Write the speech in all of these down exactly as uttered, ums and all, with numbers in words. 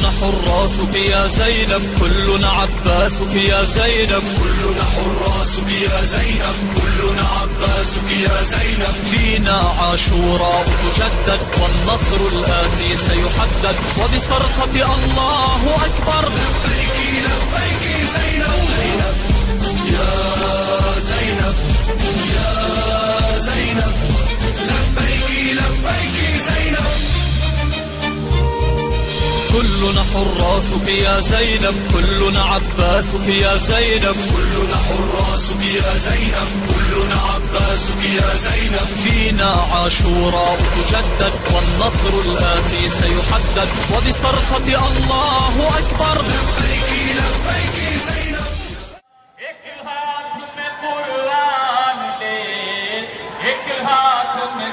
كلنا حراسك يا زينب، كلنا عباسك يا زينب، كلنا حراسك يا زينب، كلنا عباسك يا زينب. فينا عاشوراء تجدد والنصر الآتي سيحدد، وبصرخة الله أكبر لبيك لبيك زينب زينب يا زينب يا زينب لبيك لبيك زينب. كلنا حراسك يا زينب، كلنا عباسك يا زينب، كلنا حراسك يا زينب، كلنا عباسك يا زينب. فينا عاشوراء تجدد والنصر الآتي سيحدد، وبصرخة الله أكبر لبيك لبيك زينب. ایک ہاتھ میں قرآن لے، ایک ہاتھ میں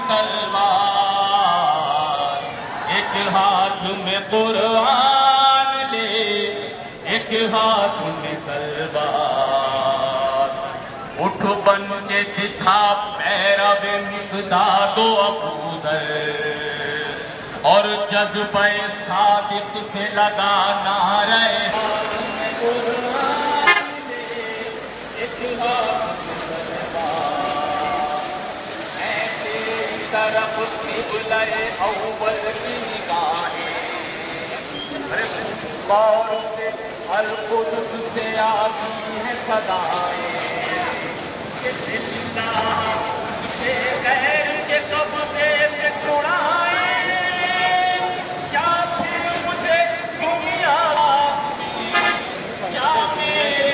تلوار، ایک ہاتھ میں قرآن لے، ایک ہاتھ میں تلوار. اٹھ بن کے دکھا پیرا بے مقداد و ابوذر، اور جذبہ صادق سے لگا نعرہ ہاتھ میں قرآن لے، ایک ہاتھ میں تلوار. میں تیری طرف قبلہ اول کی نگاہیں، قول سے القدس سے آتی ہیں صدائیں، کہ زندہ سے غیر کے قبضے سے چھڑائیں. کیا پھر مجھے دنیا کیا میرے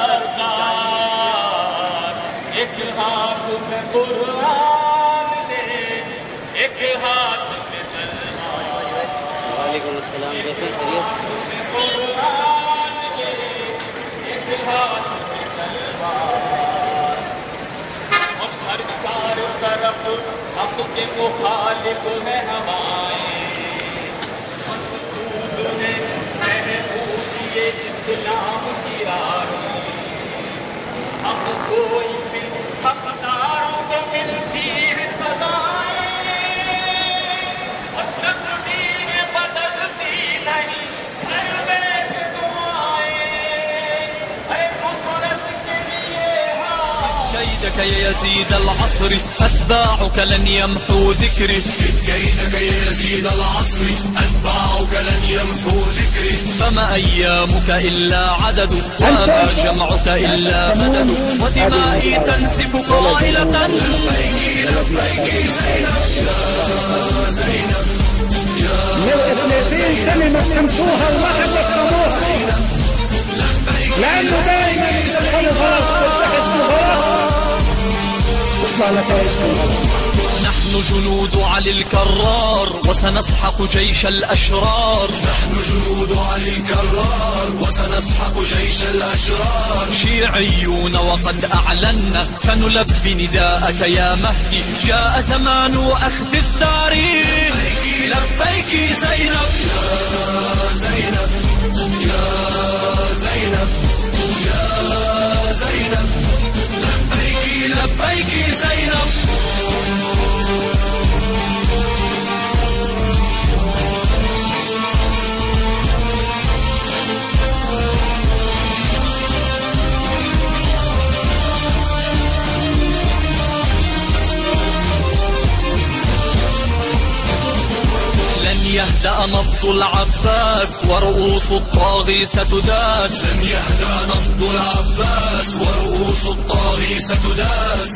طلبگار. ایک ہاتھ میں قرآن لے، ایک ہاتھ میں تلوار. وعلیکم السلام. کیسے خیریت؟ قرآن لے، ایک ہاتھ میں تلوار. اور ہر چار طرف حق کے مخالف ہے ہوائیں، مسجود ہے محبوب یہ اسلام کی راہیں. حق کوئی بھی حقداروں کو ملتی ہے سزائیں، اور تقدیر بدلتی نہیں ہر بیت دعائیں. اے نصرت کے لیے كيدك يا يزيد العصر أتباعك لن يمحو ذكري، كيدك يا يزيد العصر أتباعك لن يمحو ذكري. فما أيامك إلا عدد، وما جمعك إلا مدد، ودمائي تنسف قائلة لبيك لبيك زينب يا زينب يا لو اثنتين كلمة تمسوها وما حد يفهموها، لأنه دائما إذا الحلف غلط تفتح اسمه غلط يطلع لك اسمه غلط. نحن جنود علي الكرار وسنسحق جيش الأشرار، نحن جنود علي الكرار وسنسحق جيش الأشرار. شيعيون وقد أعلنا سنلبي نداءك يا مهدي، جاء زمان وأخذ الثاري. لبيك لبيك زينب يا زينب يا زينب يا زينب لبيك لبيك زينب. لن يهدأ نبض العباس ورؤوس الطاغي ستداس، لن يهدأ نبض العباس ورؤوس الطاغي ستداس.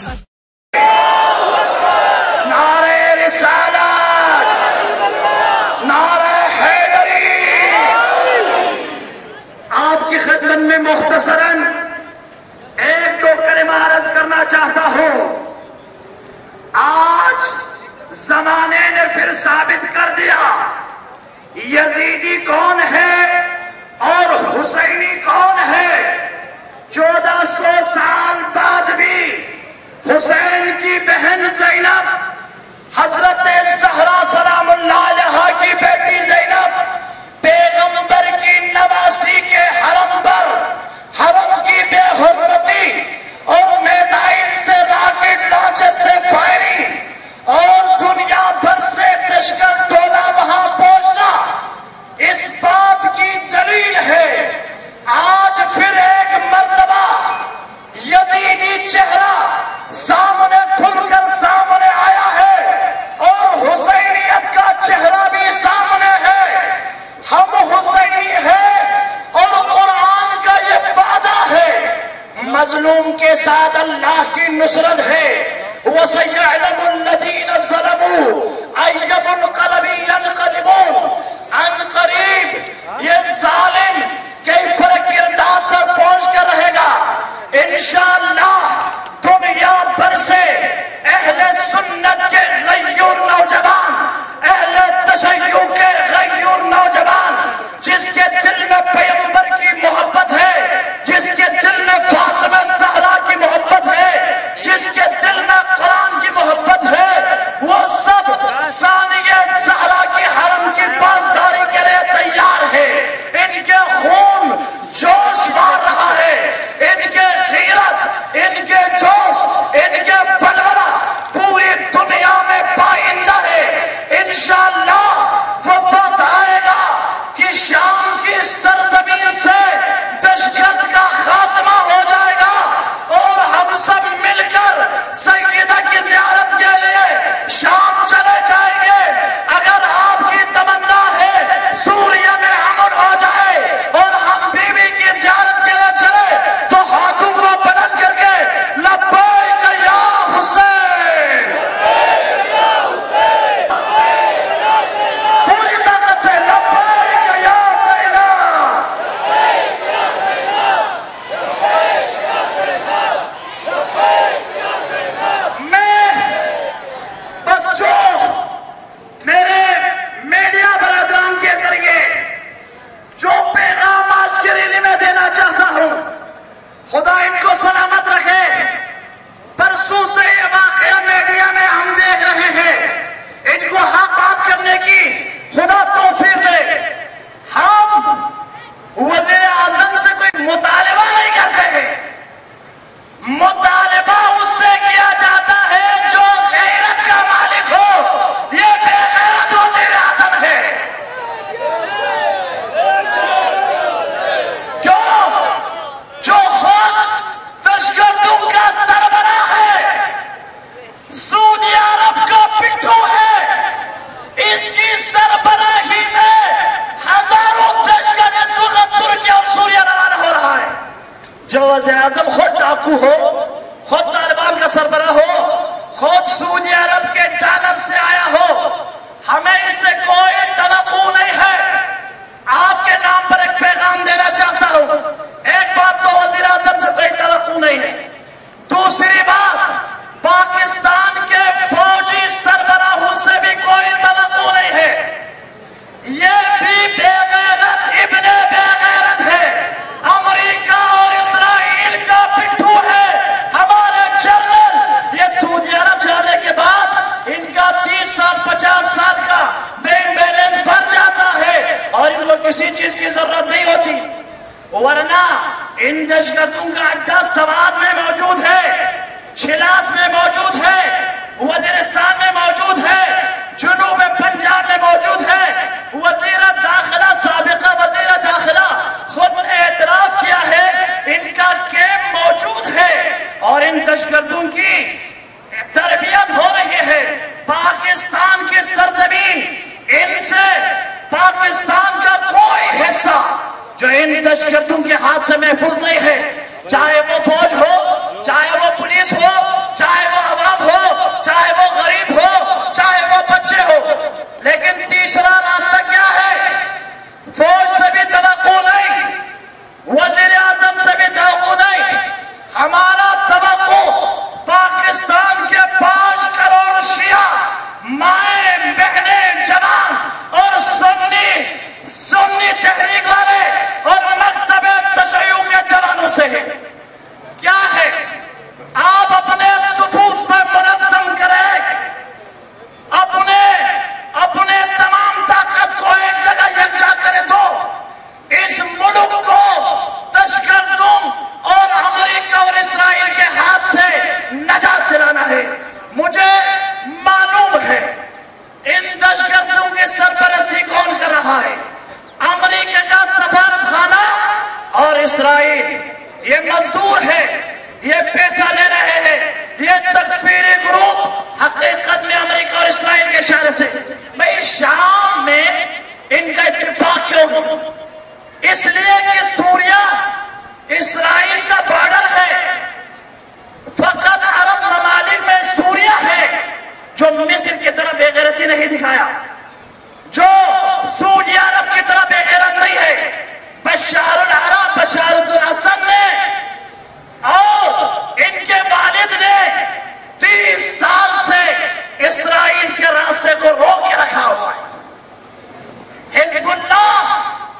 نعرہ رسالت، نعرہ حیدری. آپ کی خدمت میں مختصراً ایک دو کلمہ عرض کرنا چاہتا ہوں. آج زمانے نے پھر ثابت کر دیا یزیدی کون ہے اور حسینی کون ہے. چودہ سو سال بعد بھی حسین کی بہن زینب، حضرت زہرا سلام اللہ علیہا کی بیٹی زینب، پیغمبر کی نواسی کے حرم پر حرم کی بے حرمتی اور میزائل سے راکٹ لانچر سے فائرنگ اور دنیا بھر سے دشکن ٹولہ وہاں پہنچنا، اس بات کے ساتھ اللہ کی نصرت ہے۔ وَسَيَعْلَمُ الَّذِينَ ظَلَمُوا أَيَّ مُنْقَلَبٍ يَنْقَلِبُونَ۔ عن قریب یہ ظالم کئی فرق کردار تک پہنچ کر رہے گا۔ انشاءاللہ دنیا بھر سے اہل سنت کے غیور نوجوان، اہل تشیع کے غیور نوجوان، جس کے دل میں پیغمبر کی محبت ہے، جس کے دل میں فاطمہ زہرا کی محبت ہے، جس کے دل میں قرآن کی محبت ہے، وہ سب ثانیہ زہرا کی حرم کی پاسداری کے لیے تیار ہے۔ ان کے خون جوش مار رہا ہے، ان کے غیرت، ان کے جوش، ان کے بلبلہ پوری دنیا میں پائندہ ہے۔ انشاءاللہ وہ وقت آئے گا کہ شام کی سرزمین سے دہشت کا خاتمہ ہو جائے گا اور ہم سب مل کر سیدہ کی زیارت کے لیے شام چلے جائیں گے۔ اگر آپ کی تمنا ہے سوریہ میں امن ہو جائے اور ہم بیوی کی زیارت کے لیے چلے تو ہاتھوں کو بلند کر کے لبیک یا حسین، پوری طاقت سے لبیک یا زینب۔ میں بس جو میرے میڈیا برادران کے ذریعے جو پیغام آج کے ریلی میں دینا چاہتا ہوں، خدا ان کو سلامت رکھے۔ پرسوں سے یہ واقعہ میڈیا میں ہم دیکھ رہے ہیں، ان کو حق بات کرنے کی خدا توفیق دے۔ ہم وزیر اعظم سے کوئی مطالبہ نہیں کرتے ہیں، مطالبہ اس سے کیا جاتا ہے جو غیرت کا مالک ہو۔ یہ بے غیرت وزیر اعظم ہے۔ کیوں؟ جو خود تشگردوں کا سربراہ ہے، سعودی عرب کا پٹھو ہے، اس کی سربراہی میں ہزاروں لشکر اس وقت ترکی اور سوریہ روانہ ہو رہا ہے۔ جو وزیر اعظم خود ڈاکو ہو، خود طالبان کا سربراہ ہو، خود سعودی عرب کے ڈالر سے آیا ہو، ہمیں اس سے کوئی توقع نہیں ہے۔ آپ کے نام پر ایک پیغام دینا چاہتا ہوں، ایک بات تو وزیر اعظم سے کوئی توقع نہیں ہے، دوسری بات پاکستان کے فوجی سربراہوں سے بھی کوئی توقع نہیں ہے۔ یہ بھی بے غیرت ابن بے غیرت ہے، امریکہ اور اسرائیل کا پٹھو ہے۔ ہمارے جنرل یہ سعودی عرب جانے کے بعد ان کا تیس سال پچاس سال کا بینک بیلنس بن جاتا ہے اور ان کو کسی چیز کی ضرورت نہیں ہوتی، ورنہ ان دہشتگردوں کا اڈا سوات میں موجود ہے، چھلاس میں موجود ہے، وزیرستان میں موجود ہے، جنوب پنجاب میں موجود ہے۔ وزیر داخلہ، سابقہ وزیر داخلہ خود نے اعتراف کیا ہے ان کا کیمپ موجود ہے اور ان دہشتگردوں کی تربیت ہو رہی ہے۔ پاکستان کی سرزمین، ان سے پاکستان کا کوئی حصہ جو ان دہشتگردوں کے ہاتھ سے محفوظ نہیں ہے، چاہے وہ فوج ہو، چاہے وہ پولیس ہو، چاہے وہ عوام ہو، چاہے وہ غریب ہو، چاہے وہ بچے ہو۔ لیکن تیسرا راستہ کیا ہے؟ فوج سے بھی توقع نہیں، وزیر اعظم سے بھی توقع نہیں، ہمارا توقع پاکستان کے پانچ کروڑ شیعہ مائیں بہنیں جوان اور سنی سنی تحریک والے اور مکتب تشیع کے جوانوں سے ہے۔ کیا ہے؟ آپ اپنے صفوف پر منظم کریں، اپنے اپنے تمام طاقت کو ایک جگہ یکجا کرے تو اس ملک کو دہشتگردوں اور امریکہ اور اسرائیل کے ہاتھ سے نجات دلانا ہے۔ مجھے معلوم ہے ان دہشتگردوں کی سرپرستی کون کر رہا ہے، امریکہ کا سفارت خانہ اور اسرائیل۔ یہ مزدور ہے، یہ پیسہ لے رہے ہیں، یہ تکفیری گروپ حقیقت میں امریکہ اور اسرائیل کے اشارے سے۔ بھئی شام میں ان کا اتفاق کیوں ہو؟ اس لیے کہ سوریہ اسرائیل کا بارڈر ہے، جو مصر کی طرح بے غیرتی نہیں دکھایا، جو سعودی عرب کی طرح بے غیرت نہیں ہے، بشار العرب بشار الاسد نے اور ان کے والد نے تیس سال سے اسرائیل کے راستے کو روک کے رکھا ہوا ہے۔ حزب اللہ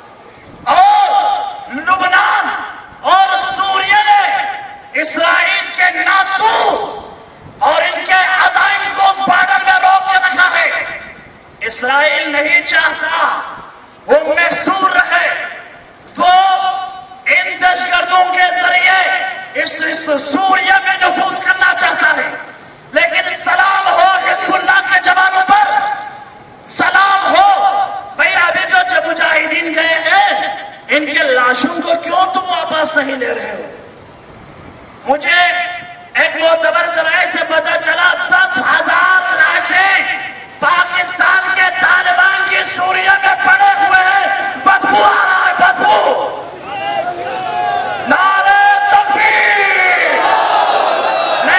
اور لبنان اور سوریہ نے اسرائیل کے ناسور اور ان کے عزائم کو اس بارڈر میں روک کے رکھا ہے۔ اسرائیل نہیں چاہتا وہ محصور رہے، وہ ان دہشتگردوں کے ذریعے اس سوریہ میں نفوذ کرنا چاہتا ہے، لیکن سلام ہو حزب اللہ کے جوانوں پر، سلام ہو بھئی ابھی جو مجاہدین گئے ہیں ان کے لاشوں کو کیوں تم واپس نہیں لے رہے ہو؟ مجھے ایک معتبر ذرائع سے پتا چلا دس ہزار لاشیں پاکستان کے طالبان کی سوریہ میں پڑے ہوئے ہیں، بدبو آ رہا ہے، بدبو۔ نعرہ تکبیر،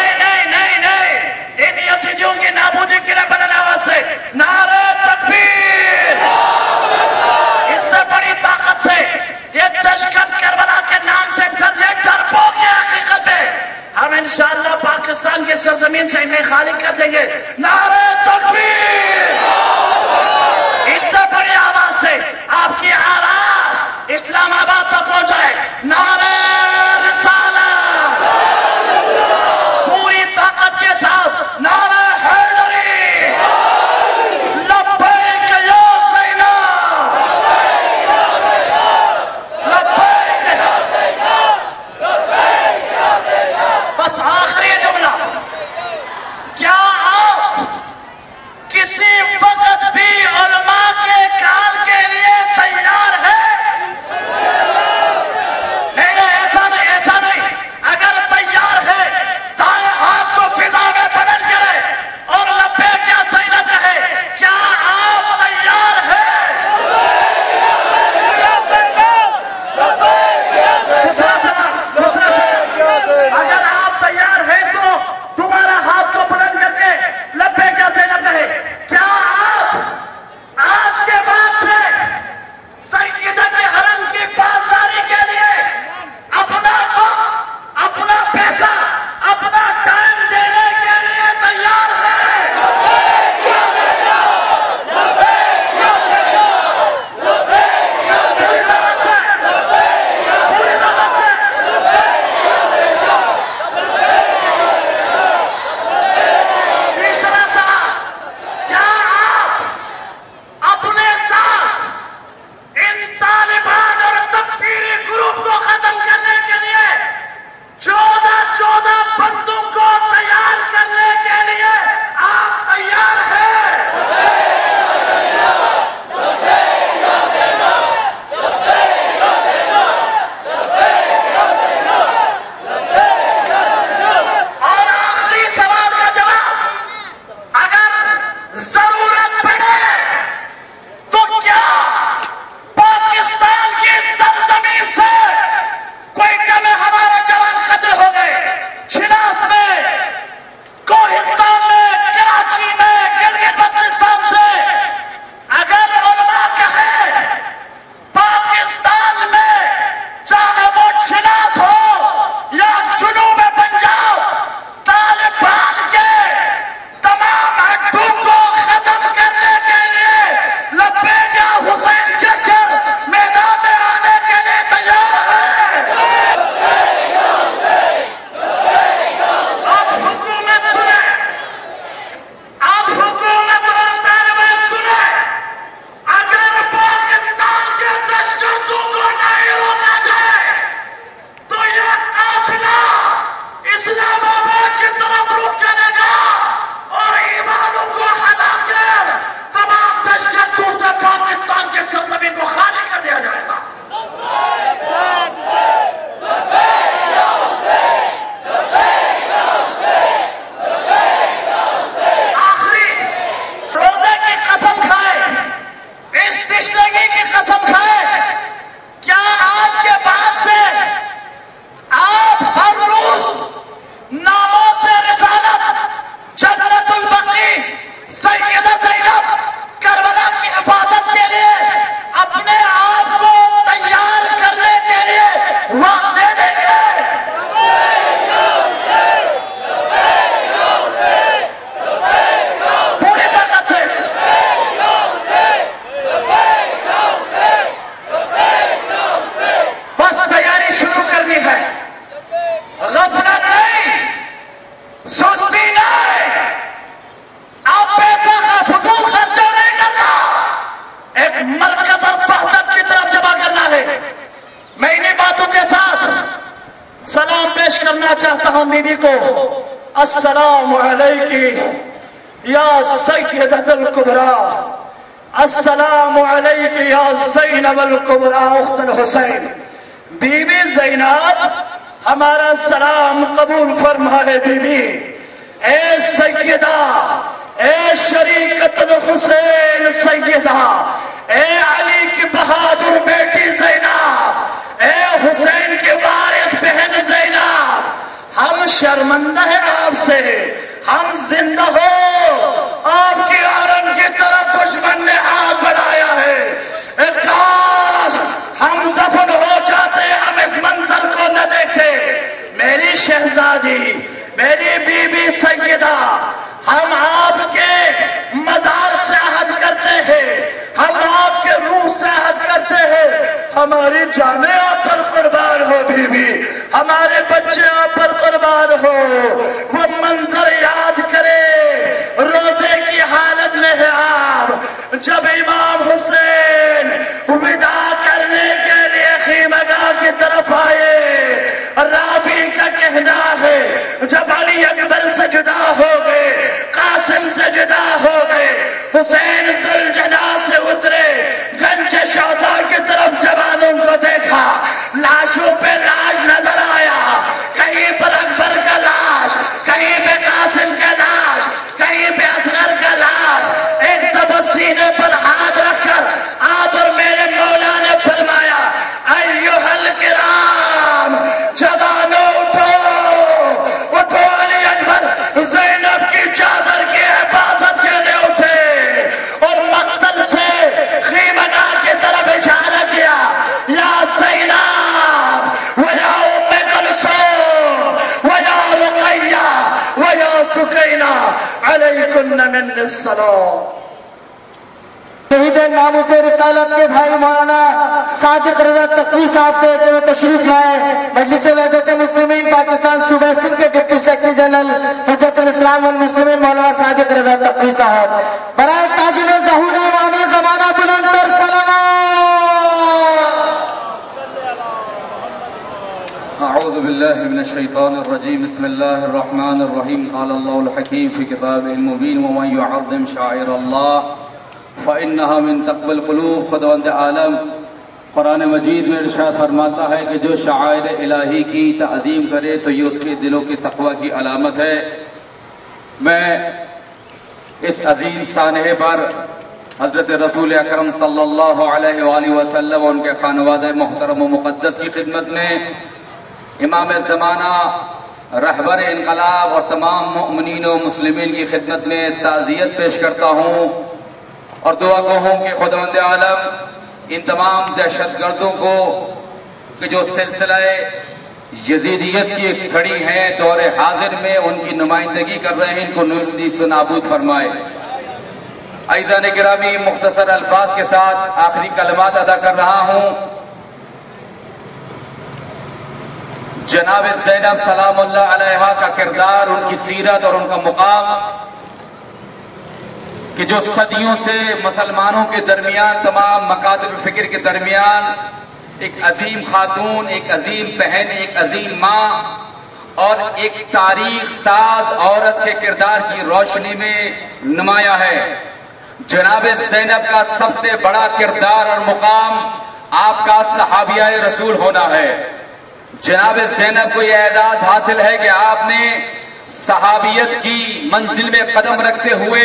तमाम बीवी को अस्सलाम अलैकी या सय्यदतुल कुबरा, अस्सलाम अलैकी या ज़ैनबुल कुबरा उख्तुल हुसैन। बीबी ज़ैनब हमारा सलाम कबूल फरमाए। बीबी ए सैयदा, ए शरीकतुल हुसैन सैयदा, ए अली की बहादुर बेटी ज़ैनब, ए हुसैन की वारिस बहन ज़ैनब, हम शर्मिंदा हैं आपसे, हम जिंदा हो आपकी आलम की तरफ दुश्मन ने हाथ बढ़ाया है। काश हम दफन हो जाते, हम इस मंजर को न देखते। मेरी शहजादी, मेरी बीबी सैयदा, हम आपके मजार से अहद करते हैं, हम आपके रूह से अहद करते हैं, हमारी जाने आप पर कुर्बान हो बीबी, हमारे बच्चे आप पर कुर्बान हो। वो मंजर याद करे, रोजे की हालत में है आप, जब इमाम हुसैन विदा करने के लिए खीमगाह की तरफ आए। रावी का कहना है जब अली अकबर से जुदा हो गए, कासिम से जुदा हो गए, हुसैन सुलझना से उतरे, गंज शौदा की तरफ जवानों को देखा, लाशों पे लाश नजर आया, कहीं पर अकबर का लाश, कहीं पे कासिम का लाश, कहीं पे असगर का लाश। एक दफा सीने पर हाथ रखकर आप और मेरे मौला ने फरमाया, अय्युहल किराम, जवानों उठो, उठो, अली अकबर ज़ैनब की चादर की हिफाजत के लिए उठे और मक्तल से खीमगाह की तरफ इशारा किया, या ज़ैनब व या उम्मे कुलसूम व या रुक़य्या व या सुकैना अलैकुन्न मिन्नी सलाम। शहीद नामूस रिसालत के भाई मौलाना सादिक रज़ा तक़वी साहब से कि वो तशरीफ लाए। मजलिस वहदत मुस्लिमीन पाकिस्तान सूबा सिंध के डिप्टी सेक्रेटरी जनरल हुज्जतुल इस्लाम वल मुस्लिमीन मौलाना सादिक रज़ा तक़वी साहब, बराए ताजुल ज़हूर इमाम ज़माना बुलंद तर अऊज़ु बिल्लाहि मिनश शैतानिर रजीम, बिस्मिल्लाहिर रहमानिर रहीम। क़ाल अल्लाहुल हकीम फ़ी किताबिहिल मुबीन, व मन युअज़्ज़िम शाइरल्लाह फ़इन्नहा मिन तक़वल क़ुलूब। खुदावंद आलम कुरान मजीद में इरशाद फरमाता है कि जो शाइर इलाही की ताज़ीम करे तो ये उसके दिलों की तक़वा की अलामत है। मैं इस अजीम सानहे पर हज़रत रसूल अकरम सल्लल्लाहु अलैहि वसल्लम और उनके खानवादे मोहतरम व मुक़द्दस की खिदमत में इमाम ज़माना, रहबर इनकलाब और तमाम मुअमिनीन व मुस्लिमीन की खिदमत में ताज़ियत पेश करता हूँ और दुआ गो हूँ कि खुदावंद आलम इन तमाम दहशतगर्दों को कि जो सिलसिला यजीदियत की एक कड़ी है दौर हाजिर में उनकी नुमाइंदगी कर रहे हैं, इनको नूरी से नाबूद फरमाए। अज़ीज़ान गिरामी, मुख्तसर अल्फाज के साथ आखिरी कलमात अदा कर रहा हूँ। जनाब ज़ैनब सलामुल्लाह अलैहा का किरदार, उनकी सीरत और उनका मुकाम कि जो सदियों से मुसलमानों के दरमियान, तमाम मकातिब फिक्र के दरमियान एक अजीम खातून, एक अजीम बहन, एक अजीम माँ और एक तारीख साज औरत के किरदार की रोशनी में नुमाया है। जनाब ज़ैनब का सबसे बड़ा किरदार और मुकाम आपका सहाबिया रसूल होना है। जनाब ज़ैनब को यह एजाज हासिल है कि आपने सहाबियत की मंजिल में कदम रखते हुए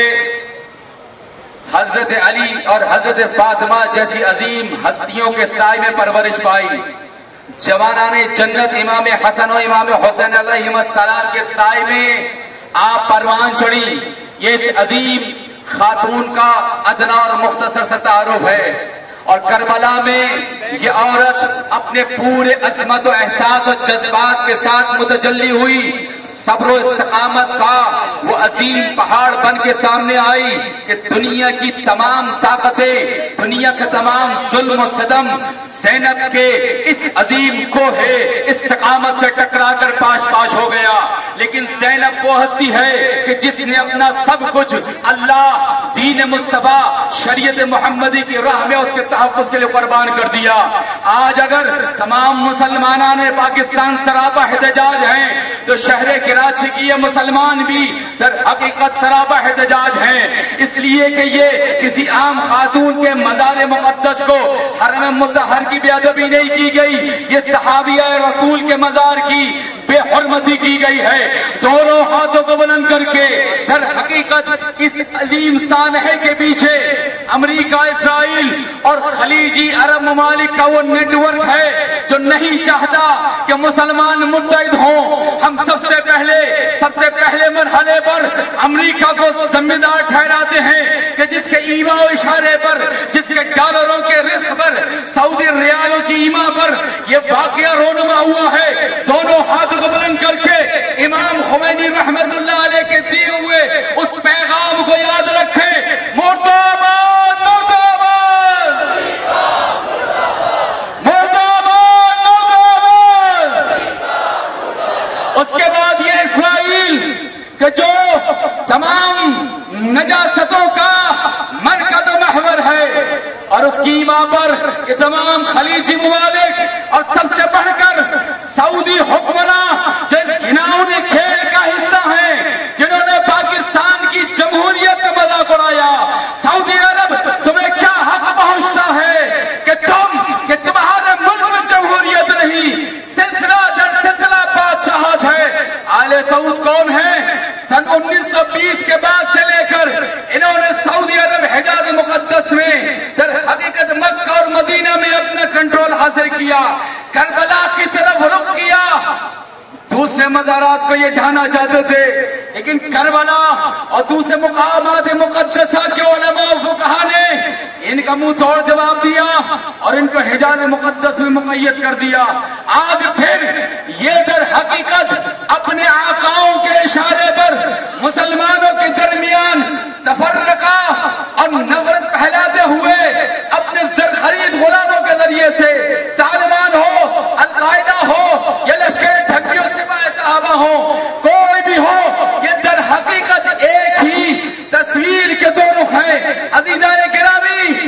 हजरत अली और हजरत फातिमा जैसी अजीम हस्तियों के साय में परवरिश पाई। जवानाने जन्नत इमाम हसन और इमाम हुसैन अलैहिस्सलाम के साय में आप परवान चढ़ी। ये इस अजीम खातून का अदना और मुख्तसर सा तारुफ है। और करबला में ये औरत अपने पूरे अजमत और एहसास और जज्बात के साथ मुतजल्ली हुई। صبر و استقامت کا وہ عظیم پہاڑ بن کے سامنے آئی کہ دنیا کی تمام طاقتیں، دنیا کا تمام ظلم و ستم زینب کے اس عظیم کوہ استقامت سے ٹکرا کر پاش پاش ہو گیا. لیکن زینب وہ ہستی ہے کہ جس نے اپنا سب کچھ اللہ، دین مصطفیٰ، شریعت محمدی کی راہ میں اس کے تحفظ کے لیے قربان کر دیا. آج اگر تمام مسلمانان پاکستان سراپا احتجاج ہیں تو شہر کراچی کی یہ مسلمان بھی در حقیقت سراپا احتجاج ہیں، اس لیے کہ یہ کسی عام خاتون کے مزار مقدس کو حرم مطہر کی بے ادبی نہیں کی گئی، یہ صحابیہ رسول کے مزار کی بے حرمتی کی گئی ہے. دونوں ہاتھوں کو بلند کر کے در حقیقت اس عظیم سانحے کے پیچھے امریکہ، اسرائیل اور خلیجی عرب ممالک کا وہ نیٹ ورک ہے جو نہیں چاہتا کہ مسلمان متحد ہوں. ہم سب سے پہلے سب سے پہلے مرحلے پر امریکہ کو ذمہ دار ٹھہراتے ہیں کہ جس کے ایما و اشارے پر، جس کے ڈالروں کے رزق پر، سعودی ریالوں کی ایما پر یہ واقعہ رونما ہوا ہے. دونوں ہاتھ کو بلند کر کے امام خمینی رحمت اللہ علیہ کے دیے ہوئے اس پیغام کو یاد رکھیں. مرتباد مرتباد مرتباد مرتباد. اس کے بعد یہ اسرائیل کہ جو تمام نجاستوں کا مرکز و محور ہے اور اس کی ایما پر یہ تمام خلیجی ممالک اور سب سے بڑھ کر سعودی حکمراں جو گھناؤنے کھیل کا حصہ ہیں، جنہوں نے پاکستان کی جمہوریت کا مذاق اڑایا. سعودی عرب تمہیں کیا حق پہنچتا ہے کہ تم کہ تمہارے ملک میں جمہوریت نہیں، سلسلہ در سلسلہ بادشاہت ہے. آل سعود کون ہے؟ سن انیس سو بیس کے بعد سے لے کر انہوں نے سعودی عرب حجاز مقدس میں در حقیقت مکہ اور مدینہ میں اپنا کنٹرول حاصل کیا، کربلا کی طرف رخ کیا. دوسرے مزارات کو یہ ڈھانا چاہتے تھے، لیکن کربلا اور دوسرے مقامات مقدسہ کے علماء و فقہا نے ان کا منہ توڑ جواب دیا اور ان کو حجاز مقدس میں مقید کر دیا. آج پھر یہ در حقیقت اپنے آقاؤں کے اشارے پر مسلمانوں کے درمیان تفرقہ اور نفرت پھیلاتے ہوئے اپنے زرخرید غلاموں کے ذریعے سے، طالبان ہو، القاعدہ ہو یا لشکر جھگڑیوں سپاہ صحابہ ہو، کوئی بھی ہو، یہ در حقیقت ایک ہی تصویر کے دو رخ ہیں. عزیزان گرامی،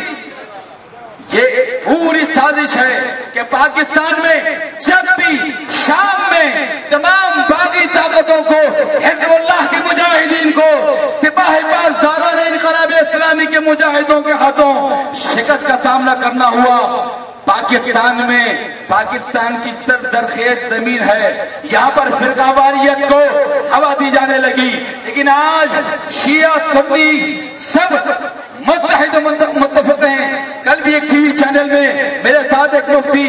یہ پوری سازش ہے کہ پاکستان میں جب بھی شام میں تمام باغی طاقتوں کو، حزب اللہ کے مجاہدین کو، سپاہ پاسداران انقلاب اسلامی کے مجاہدوں کے ہاتھوں شکست کا سامنا کرنا ہوا. پاکستان میں پاکستان کی سرزرخیز زمین ہے، یہاں پر فرقہ واریت کو ہوا دی جانے لگی. لیکن آج شیعہ سنی سب متحد متفق ہیں. کل بھی ایک ٹی وی چینل میں میرے ساتھ ایک مفتی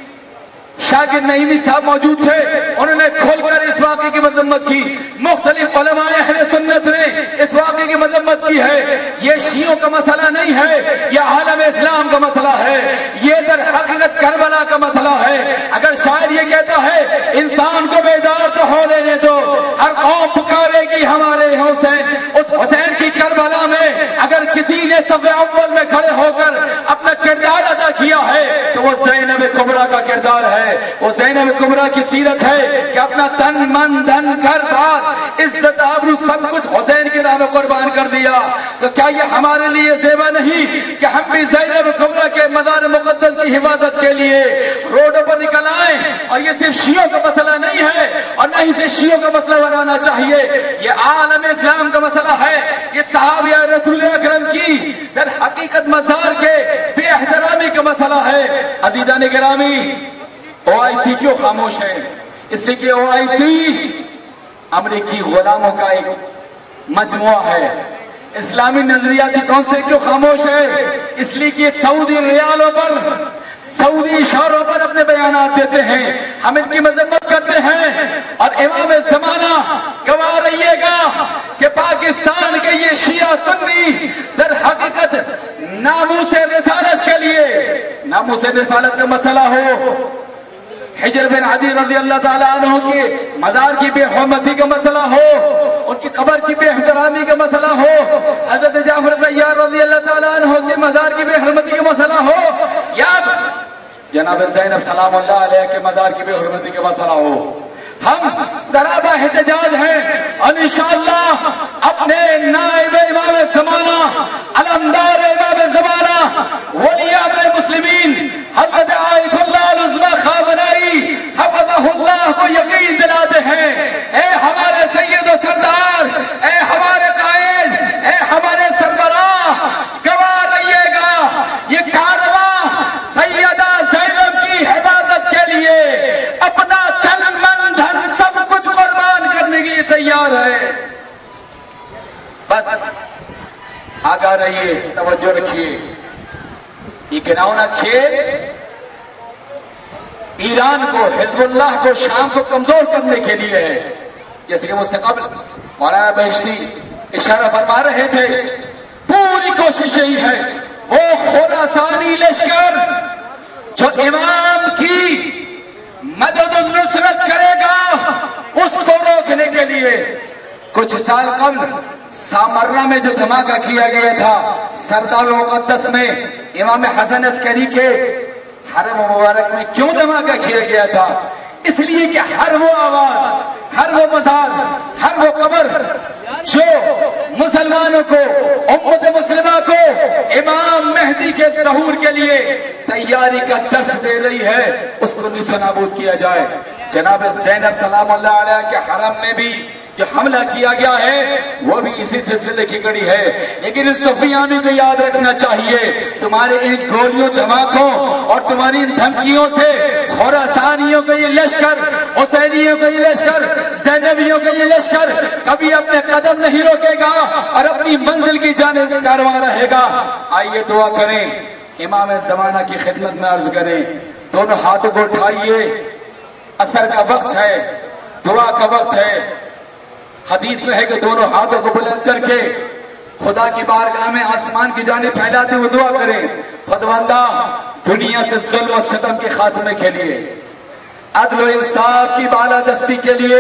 شاگرد نعیمی صاحب موجود تھے، انہوں نے کھول کر اس واقعے کی مذمت کی. مختلف علماء اہل سنت نے اس واقعے کی مذمت کی ہے. یہ شیعوں کا مسئلہ نہیں ہے، یہ عالم اسلام کا مسئلہ ہے، یہ در حقیقت کربلا کا مسئلہ ہے. اگر شاعر یہ کہتا ہے انسان کو بیدار تو ہو لینے دو، ہر قوم پکارے گی ہمارے حسین، اس حسین کی کربلا میں اگر کسی نے صف اول میں کھڑے ہو کر اپنا کردار ادا کیا ہے تو وہ زینب کبریٰ کا کردار ہے. وہ زینب کبریٰ کی سیرت ہے کہ اپنا تن من دھن گھر بار عزت آبرو سب کچھ حسین کے نام قربان کر دیا. تو کیا یہ ہمارے لیے زیبا نہیں کہ ہم بھی زینب کبریٰ کے مزار مقدس کی حفاظت کے لیے روڈوں پر نکل آئیں؟ اور یہ صرف شیعوں کا مسئلہ نہیں ہے اور نہ ہی صرف شیعوں کا مسئلہ بنانا چاہیے، یہ عالم اسلام کا مسئلہ ہے. یہ صحابہ رسول اکرم کی در حقیقت مزار کے بے احترامی کا مسئلہ ہے. عزیزان گرامی، او آئی سی کیوں خاموش ہے؟ اس لیے کہ او آئی سی امریکی غلاموں کا ایک مجموعہ ہے. اسلامی نظریاتی کونسل کیوں خاموش ہے؟ اس لیے کہ سعودی ریالوں پر، سعودی اشاروں پر اپنے بیانات دیتے ہیں، ہم ان کی مذمت کرتے ہیں. اور امام زمانہ گواہ رہیے گا کہ پاکستان کے یہ شیعہ سنی در حقیقت ناموس رسالت کے لیے، ناموس رسالت کا مسئلہ ہو، حجر بن عدی رضی اللہ تعالیٰ عنہ کے مزار کی بے حرمتی کا مسئلہ ہو، ان کی قبر کی بے احترامی کا مسئلہ ہو، حضرت جعفر طیار رضی اللہ تعالیٰ عنہ کے مزار کی بے حرمتی کا مسئلہ ہو، یا جناب زینب سلام اللہ علیہ کے مزار کی بے حرمتی کا مسئلہ ہو، ہم سرابہ احتجاج ہیں اور انشاءاللہ اپنے نائب امام زمانہ، علمدار امام زمانہ، ولی امر مسلمین حضرت آیت اللہ العظمی خامنائی حفظہ اللہ کو یقین دلاتے ہیں، اے ہمارے سید و سردار، اے ہمارے قائد، اے ہمارے سربراہ، گواہ رہیے گا یہ کارواں سیدہ زینب کی حفاظت کے لیے اپنا تن من دھن سب کچھ قربان کرنے کے لیے تیار ہے۔ بس آگاہ رہیے، توجہ رکھیے، یہ گناؤنا کھیل ایران کو، حزب اللہ کو، شام کو کمزور کرنے کے لیے ہے، جیسے کہ مجھ سے قبل مولانا بہشتی اشارہ فرما رہے تھے، پوری کوشش یہی ہے وہ خراسانی لشکر جو امام کی مدد و نصرت کرے گا اس کو روکنے کے لیے۔ کچھ سال قبل سامرہ میں جو دھماکہ کیا گیا تھا سردار المقدس میں امام حسن عسکری کے حرم مبارک میں کیوں دھماکہ کیا گیا تھا؟ اس لیے کہ ہر وہ آواز، ہر وہ مزار، ہر وہ قبر جو مسلمانوں کو، امت مسلمہ کو امام مہدی کے ظہور کے لیے تیاری کا درس دے رہی ہے، اس کو نیست و نابود کیا جائے۔ جناب زینب سلام اللہ علیہ کے حرم میں بھی جو حملہ کیا گیا ہے وہ بھی اسی سلسلے کی کڑی ہے، لیکن ان صفیانی کو یاد رکھنا چاہیے تمہارے ان گولیوں دھماکوں اور تمہاری ان دھمکیوں سے خراسانیوں کا یہ لشکر، حسینیوں کا یہ لشکر، زینبیوں کا یہ لشکر کبھی اپنے قدم نہیں روکے گا اور اپنی منزل کی جانب کارواں رہے گا۔ آئیے دعا کریں، امام زمانہ کی خدمت میں عرض کریں، دونوں ہاتھوں کو اٹھائیے، اثر کا وقت ہے، دعا کا وقت ہے۔ حدیث میں ہے کہ دونوں ہاتھوں کو بلند کر کے خدا کی بارگاہ میں آسمان کی جانب پھیلاتے ہوئے دعا کریں، خداوندہ دنیا سے ظلم و ستم کے خاتمے کے لیے، عدل و انصاف کی بالادستی کے لیے،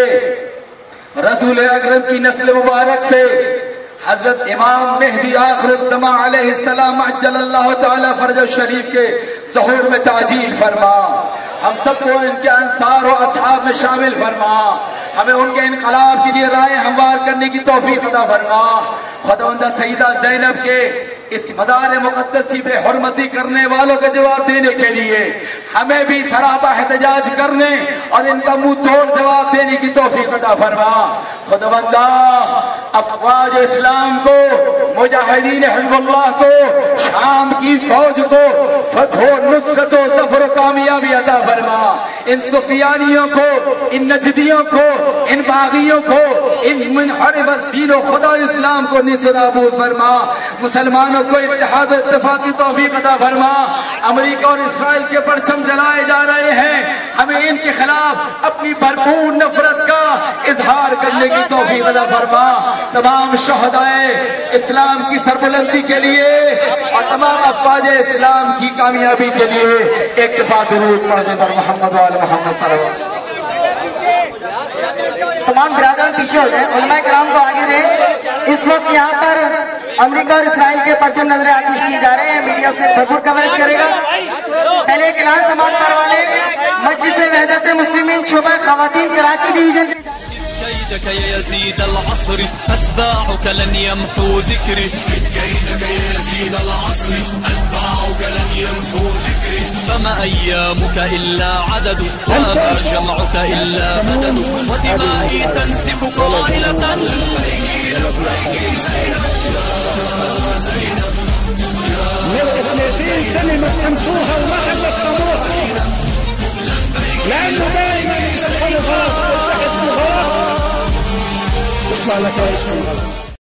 رسول اکرم کی نسل مبارک سے حضرت امام مہدی آخر الزمان علیہ السلام عجل اللہ تعالی فرج الشریف کے ظہور میں تعجیل فرما، ہم سب کو ان کے انصار و اصحاب میں شامل فرما، ہمیں ان کے انقلاب کے لیے رائے ہموار کرنے کی توفیق عطا فرما۔ خداوندہ سیدہ زینب کے اس مزار مقدس کی بے حرمتی کرنے والوں کا جواب دینے کے لیے ہمیں بھی سراپا احتجاج کرنے اور ان کا منہ توڑ جواب دینے کی توفیق عطا فرما۔ خداوندہ افواج اسلام کو، مجاہدین حزب اللہ کو، شام کی فوج کو فتح و نصرت و ظفر و کامیابی عطا فرما، ان صفیانیوں کو، ان نجدیوں کو، ان باغیوں کو، ان منحرف الدین و خدا اسلام کو نیست و نابود فرما، مسلمانوں کو اتحاد و اتفاق کی توفیق عطا فرما۔ امریکہ اور اسرائیل کے پرچم جلائے جا رہے ہیں، ہمیں ان کے خلاف اپنی بھرپور نفرت کا اظہار کرنے کی توفیق عطا فرما۔ تمام شہدائے اسلام کی سربلندی کے لیے اور تمام افواج اسلام کی کامیابی کے لیے ایک دفعہ درود پڑھنے پر محمد و آل محمد صلی اللہ علیہ وسلم۔ تمام برادران پیچھے ہو جائیں، علماء کرام کو آگے دیں۔ اس وقت یہاں پر امریکہ اور اسرائیل کے پرچم نظر آتش کیے جا رہے ہیں، میڈیا سے بھرپور کوریج کرے گا۔ پہلے ایک اعلان سماعت کروانے مجلس وحدت مسلمین شعبہ خواتین کراچی ڈویژن کے كيدك يا يزيد العصر أتباعك لن يمحو ذكري، كيدك يا يزيد العصر أتباعك لن يمحو ذكري، فما أيامك إلا عدد وما جمعك إلا مدد، ودمائي تنسف قائلة لبيك لبيك زينب يا زينب من اثنتين سنة ما استمتوها وما خلت طموحها، لأنه دائما يدخلوا خلاص اسمه غلط، يطلع لك اسمه غلط.